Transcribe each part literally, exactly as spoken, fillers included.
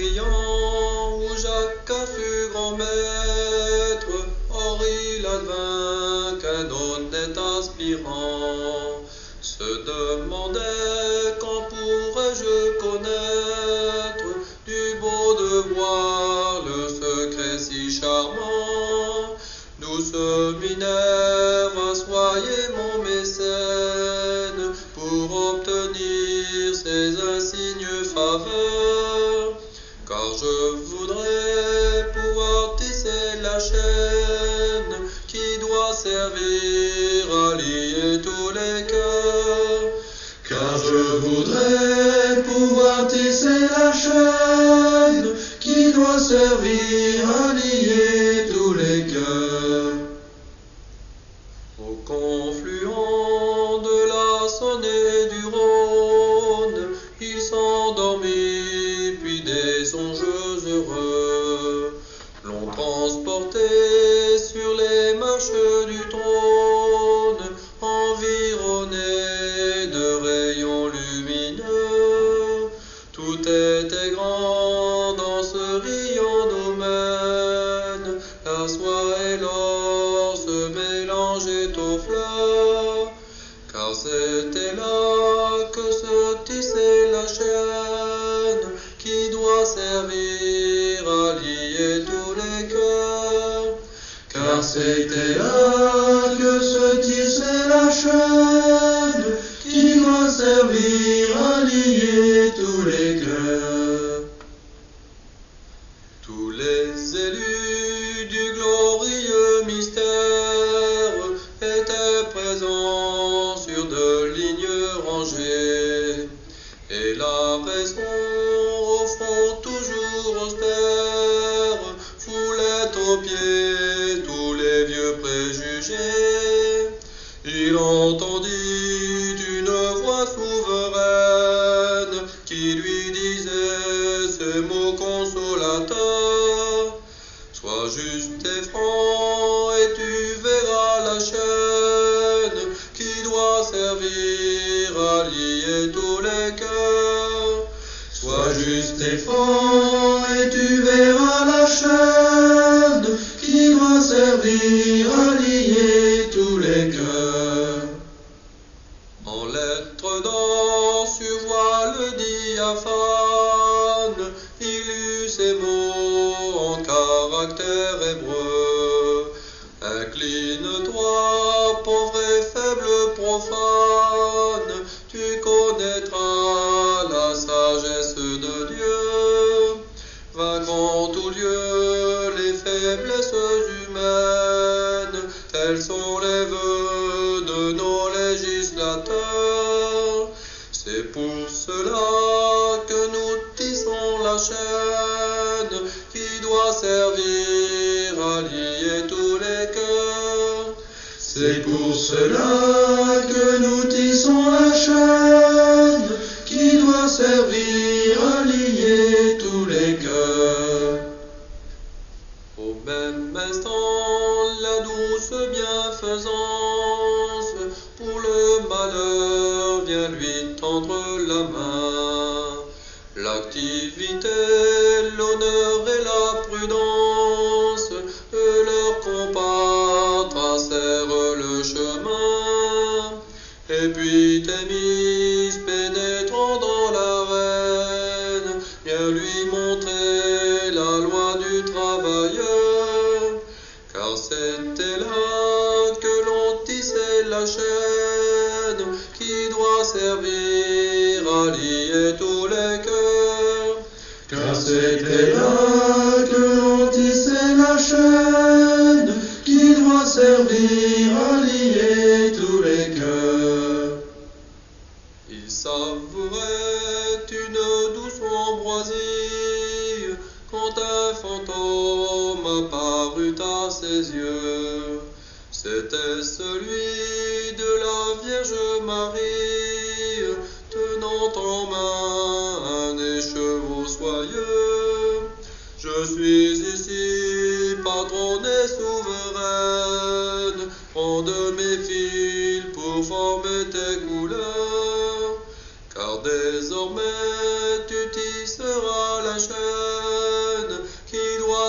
brillant, où Jacques fut grand maître, or il advint qu'un honnête aspirant se demandait quand pourrais-je connaître du beau devoir le secret si charmant. Douce Minerve, soyez mon mécène pour obtenir ces insignes faveurs, car je voudrais pouvoir tisser la chaîne qui doit servir à lier tous les cœurs. Car je voudrais pouvoir tisser la chaîne qui doit servir à lier tous les cœurs. Au confluent de la Saône et du Rhône, il s'endormit, puis des songes heureux l'ont transporté sur les marches du trône, environné de rayons lumineux. Tout était grand dans ce riant domaine, la soie et l'or se mélangeaient aux fleurs, car c'était là que se tissait la chaîne qui doit servir à lier tous les cœurs. Car c'était là que se tissait la chaîne qui doit servir à lier tous les cœurs. Tous les élus du glorieux mystère étaient présents sur de lignes rangées, et la raison, au fond toujours austère, foulait aux pieds tous les vieux préjugés. Il entendit une voix souveraine qui lui disait ces mots consolateurs: sois juste et franc, et tu verras la chaîne qui doit servir à lier tous les cœurs. Sois juste et franc, et tu verras la chaîne qui doit servir à lier tous les cœurs. En lettres d'or sur voile diaphane, il eut ces mots en caractère hébreu: incline-toi, pauvre et faible profane, tu connaîtras la sagesse de Dieu. Vaquant tout lieu les faiblesses humaines, tels sont les vœux de nos législateurs. C'est pour cela que nous tissons la chaîne qui doit servir à lier tous les cœurs. C'est pour cela que nous tissons la chaîne qui doit servir à lier tous les cœurs. Au même instant, la douce bienfaisance pour le malheur vient lui tendre la main. L'activité, l'honneur et la prudence de leur compas tracèrent le chemin. Et puis Thémis, pénétrant dans l'arène, vient lui montrer la loi du travailleur, car c'était là que l'on tissait la chaîne qui doit servir à lier tous les cœurs. Car c'était là que l'on tissait la chaîne qui doit servir à lier tous les cœurs. Il savourait une douce ambroisie quand un fantôme apparut à ses yeux. C'était celui de la Vierge Marie, tenant en main un écheveau soyeux. Je suis ici, patronne et souveraine, prends de mes fils pour former tes couleurs, car désormais tu tisseras la chaîne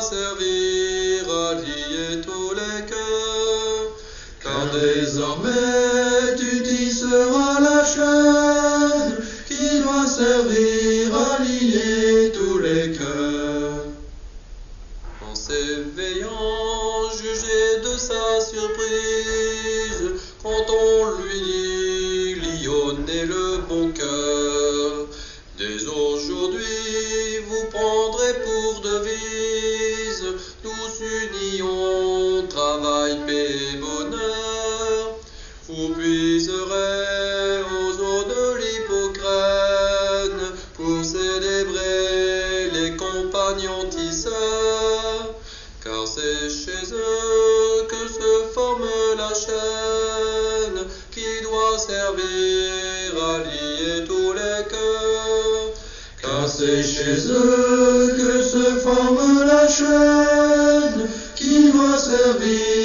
servir à lier tous les cœurs. Car désormais tu tisseras la chaîne qui doit servir à lier tous les cœurs. En s'éveillant, jugez de sa surprise, quand on lui dit lionnez le bon cœur. Dès aujourd'hui, vous prendrez pour devise tous union, travail, paix et bonheur. Vous puiserez aux eaux de l'Hippocrène pour célébrer les compagnons tisseurs, car c'est chez eux que se forme la chaîne qui doit servir à lier tous les cœurs. Car c'est chez eux que se forme la chaîne qui doit servir